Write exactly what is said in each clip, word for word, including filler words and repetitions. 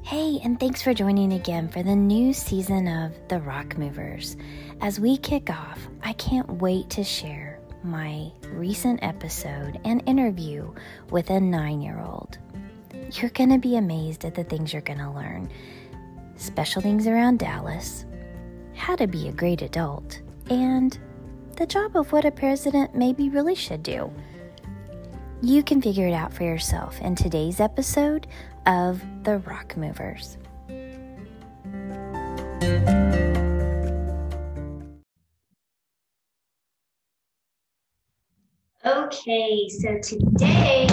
Hey, and thanks for joining again for the new season of The Rock Movers. As we kick off, I can't wait to share my recent episode and interview with a nine-year-old. You're going to be amazed at the things you're going to learn. Special things around Dallas, how to be a great adult, and the job of what a president maybe really should do. You can figure it out for yourself in today's episode of The Rock Movers. Okay, so today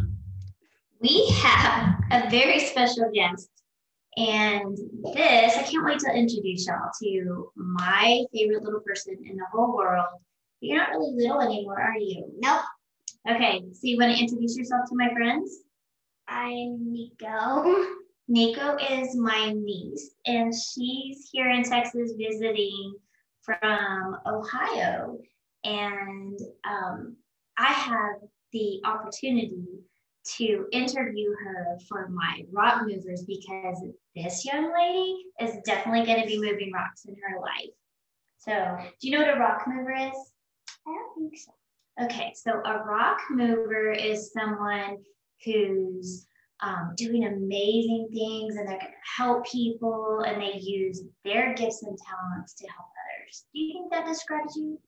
we have a very special guest. And this, I can't wait to introduce y'all to my favorite little person in the whole world. You're not really little anymore, are you? Nope. Okay, so you want to introduce yourself to my friends? I'm Nico. Nico is my niece, and she's here in Texas visiting from Ohio. And um, I have the opportunity to interview her for my Rock Movers because this young lady is definitely going to be moving rocks in her life. So, do you know what a Rock Mover is? I don't think so. Okay, so a Rock Mover is someone who's um, doing amazing things and they're going to help people and they use their gifts and talents to help others. Do you think that describes you?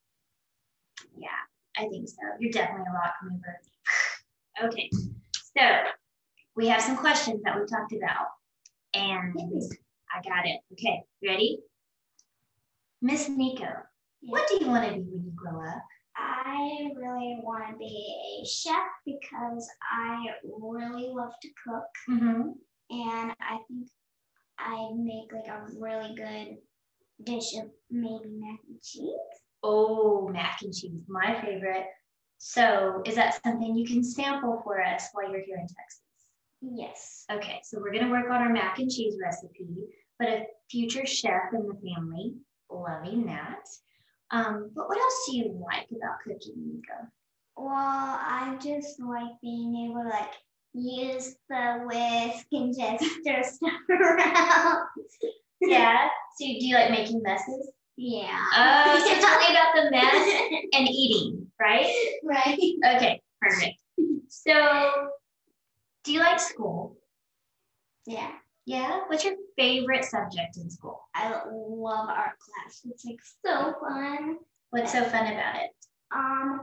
Yeah, I think so. You're definitely a Rock Mover. Okay, so we have some questions that we talked about and I got it. Okay, ready? Miss Nico, yeah. What do you want to be when you grow up? I really want to be a chef because I really love to cook. Mm-hmm. And I think I make like a really good dish of maybe mac and cheese. Oh, mac and cheese, my favorite. So is that something you can sample for us while you're here in Texas? Yes. Okay, so we're going to work on our mac and cheese recipe, but a future chef in the family, loving that. Um, but what else do you like about cooking, Nico? Well, I just like being able to like use the whisk and just stir stuff around. Yeah. So do you like making messes? Yeah. Oh, so tell me about the mess and eating, right? Right. Okay, perfect. So do you like school? Yeah. Yeah? What's your favorite subject in school? I love art class. It's like so fun. What's so fun about it? Um,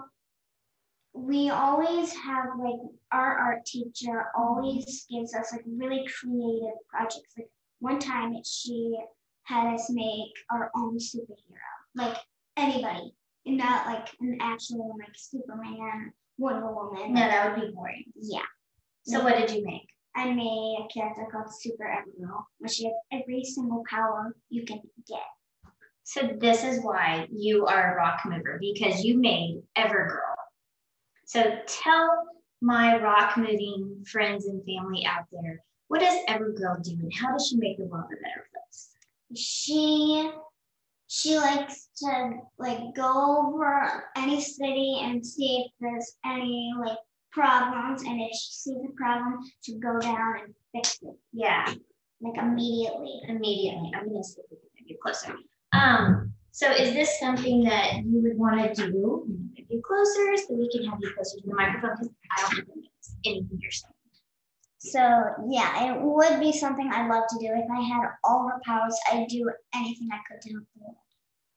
we always have like our art teacher always gives us like really creative projects. Like one time she had us make our own superhero, like anybody, and not like an actual like Superman, Wonder Woman. No, that would be boring. Yeah. So what did you make? I made a character called Super Evergirl, where she has every single power you can get. So this is why you are a Rock Mover, because you made Evergirl. So tell my rock moving friends and family out there, what does Evergirl do and how does she make the world a better place? She she likes to like go over any city and see if there's any like problems, and if she sees a problem, she'll go down and fix it. Yeah. Like immediately. Immediately. I'm gonna see if we can get closer. Um, so is this something that you would want to do? Get you closer so we can have you closer to the microphone because I don't think it's anything you're saying. So yeah, it would be something I'd love to do. If I had all her powers, I'd do anything I could to help the world.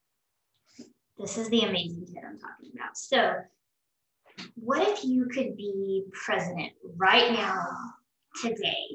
This is the amazing kid I'm talking about. So what if you could be president right now, today,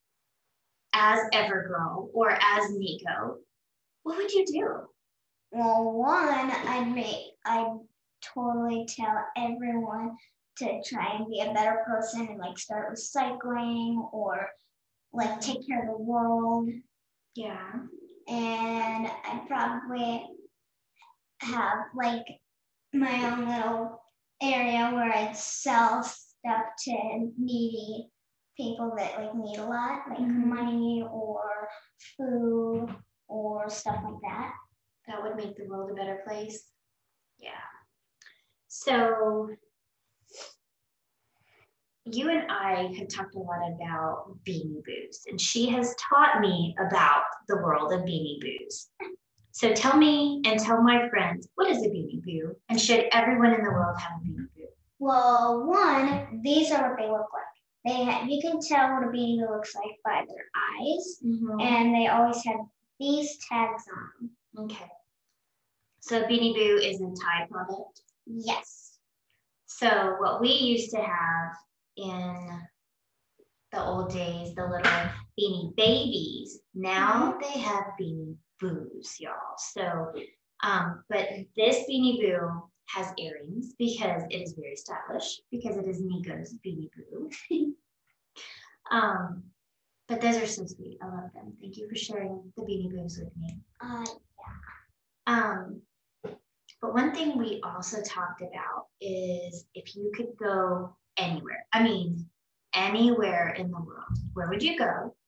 as Evergirl or as Nico? What would you do? Well, one, I'd make, I'd totally tell everyone to try and be a better person and like start recycling or like take care of the world. Yeah. And I'd probably have like my own little area where I'd sell stuff to needy people that like need a lot, like mm-hmm. money or food or stuff like that. That would make the world a better place. Yeah. So you and I have talked a lot about Beanie Boos, and she has taught me about the world of Beanie Boos. So tell me and tell my friends, what is a Beanie Boo? And should everyone in the world have a Beanie Boo? Well, one, these are what they look like. They ha- you can tell what a Beanie Boo looks like by their eyes, mm-hmm. and they always have these tags on. Okay. So Beanie Boo is a Thai product? Yes. So what we used to have in the old days, the little Beanie Babies, now mm-hmm. they have Beanie Boos, y'all. So, um, but this Beanie Boo has earrings because it is very stylish, because it is Nico's Beanie Boo. um, but those are so sweet. I love them. Thank you for sharing the Beanie Boos with me. Uh, yeah. Um, but one thing we also talked about is if you could go anywhere, I mean, anywhere in the world, where would you go?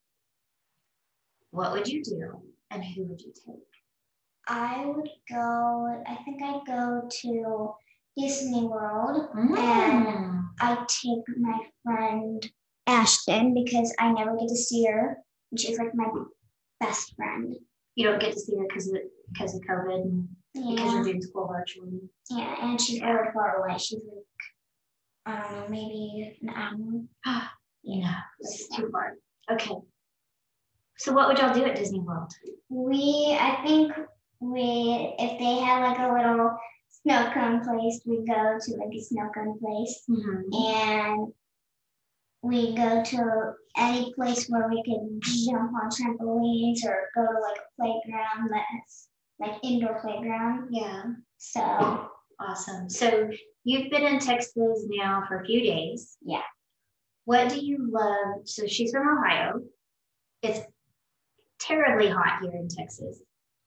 What would you do? And who would you take? I would go, I think I'd go to Disney World mm. and I'd take my friend Ashton because I never get to see her. And she's like my best friend. You don't get to see her because of, because of COVID and yeah. because you're doing school virtually. Yeah, and she's yeah. very far away. She's like, I don't know, maybe an hour. yeah, it's too far. Okay. So what would y'all do at Disney World? We, I think we, if they had like a little snow cone place, we go to like a snow cone place. Mm-hmm. And we go to any place where we could jump on trampolines or go to like a playground that's like indoor playground. Yeah. So. Awesome. So you've been in Texas now for a few days. Yeah. What do you love? So she's from Ohio. It's terribly hot here in Texas.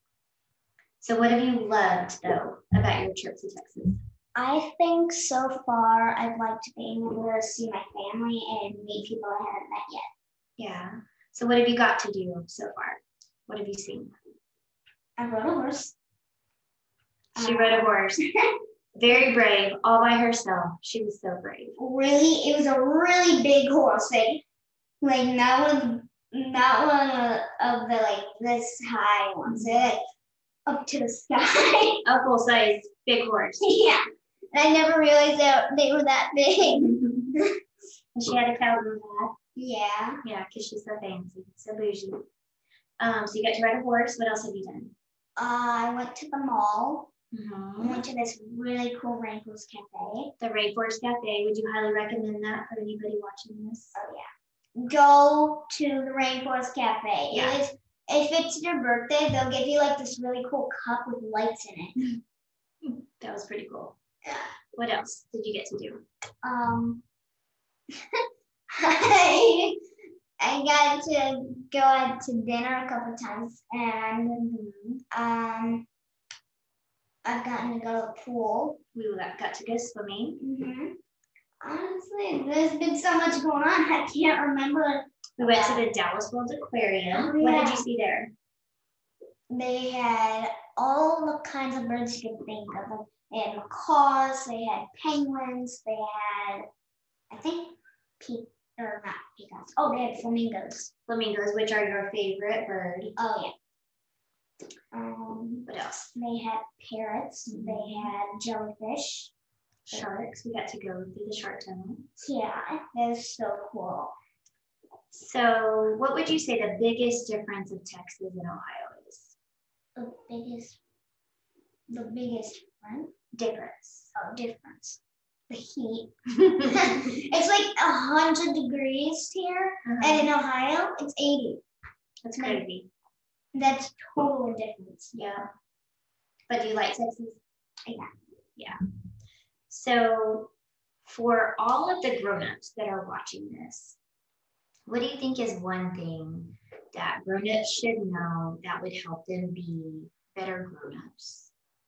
So what have you loved, though, about your trip to Texas? I think so far I'd like to be able to see my family and meet people I haven't met yet. Yeah. So what have you got to do so far? What have you seen? I rode a horse. She um, rode a horse. Very brave, all by herself. She was so brave. Really? It was a really big horse. Like, like not one, not one of, of the like this high ones. They're like up to the sky. A full size big horse. Yeah. And I never realized that they were that big. And she had a cowboy hat. Yeah. Yeah, because she's so fancy, so bougie. Um, so you got to ride a horse. What else have you done? Uh, I went to the mall. Mm-hmm. I went to this really cool Rainforest Cafe. The Rainforest Cafe. Would you highly recommend that for anybody watching this? Oh, yeah. Go to the Rainforest Cafe. Yeah. It is, if it's your birthday, they'll give you like this really cool cup with lights in it. That was pretty cool. Yeah. What else did you get to do? Um, I, I got to go out to dinner a couple times, and um, I've gotten to go to the pool. We got to go swimming. Mm-hmm. Honestly, there's been so much going on. I can't remember. We went to the Dallas World Aquarium. Oh, yeah. What did you see there? They had all the kinds of birds you could think of. Like, they had macaws, they had penguins, they had, I think, pe- or not peacocks. Oh, they had flamingos. Flamingos, which are your favorite bird? Oh, yeah. Um, what else? They had parrots. Mm-hmm. They had jellyfish. Sharks. We got to go through the shark tunnel. Yeah, that was so cool. So, what would you say the biggest difference of Texas and Ohio is? The biggest, the biggest difference? Difference. Oh, difference. The heat. It's like a hundred degrees here, uh-huh. And in Ohio, it's eighty. That's crazy. That's totally different. Yeah. But do you like Texas? Yeah. Yeah. So, for all of the grown-ups that are watching this, what do you think is one thing that grown-ups should know that would help them be better grown-ups?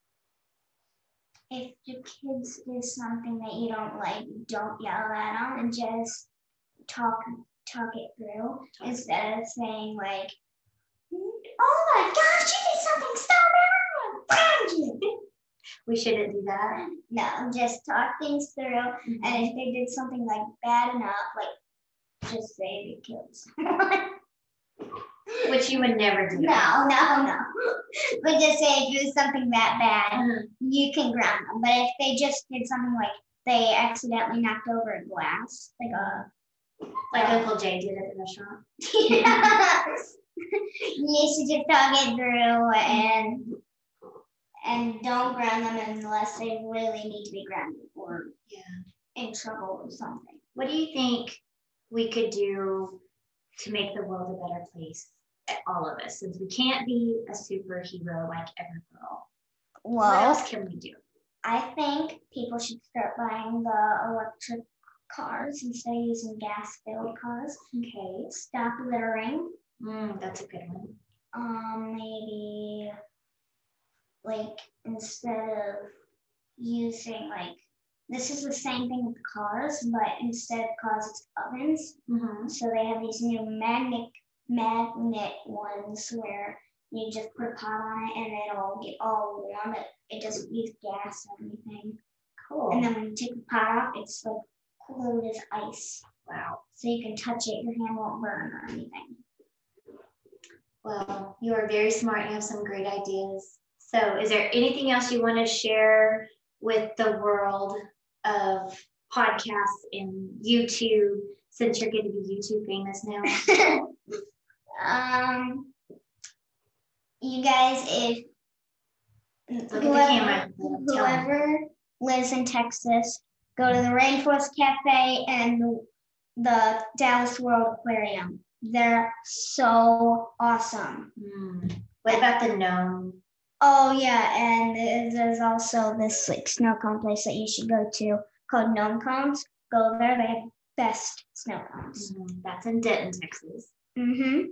If your kids do something that you don't like, don't yell at them and just talk talk it through talk instead of saying like, "Oh my gosh, you did something so bad! We shouldn't do that. No, just talk things through. Mm-hmm. And if they did something like bad enough, like just say they killed someone. Which you would never do. No, no, no. But just say if it was something that bad, mm-hmm. you can ground them. But if they just did something like they accidentally knocked over a glass, like a like uh, Uncle Jay did at the restaurant. Yeah. You should just talk it through and and don't ground them unless they really need to be grounded or yeah. in trouble or something. What do you think we could do to make the world a better place? All of us, since we can't be a superhero like Evergirl. Well, what else can we do? I think people should start buying the electric cars instead of using gas-filled cars. Okay. Stop littering. Mm, that's a good one. Um, maybe like instead of using like this is the same thing with cars, but instead of cars, it's ovens. Mm-hmm. So they have these new magnet magnet ones where you just put a pot on it and it'll get all warm. It, it doesn't use gas or anything. Cool. And then when you take the pot off, it's like cold as ice. Wow. So you can touch it, your hand won't burn or anything. Well, you are very smart. You have some great ideas. So is there anything else you want to share with the world of podcasts and YouTube, since you're going to be YouTube famous now? um, you guys, if Look whoever, at the camera. whoever lives in Texas, go to the Rainforest Cafe and the, the Dallas World Aquarium. They're so awesome. Mm. What about the gnome? Oh yeah, and there's also this like snow cone place that you should go to called Gnome Cones. Go there; they have best snow cones. Mm-hmm. That's in Denton, Texas. Mm-hmm.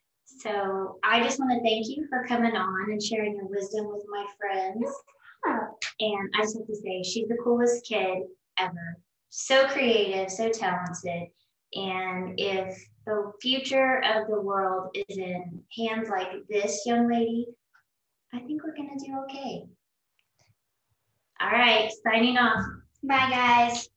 So I just want to thank you for coming on and sharing your wisdom with my friends. Oh. And I just have to say, she's the coolest kid ever. So creative, so talented. And if the future of the world is in hands like this young lady, I think we're going to do okay. All right, signing off. Bye, guys.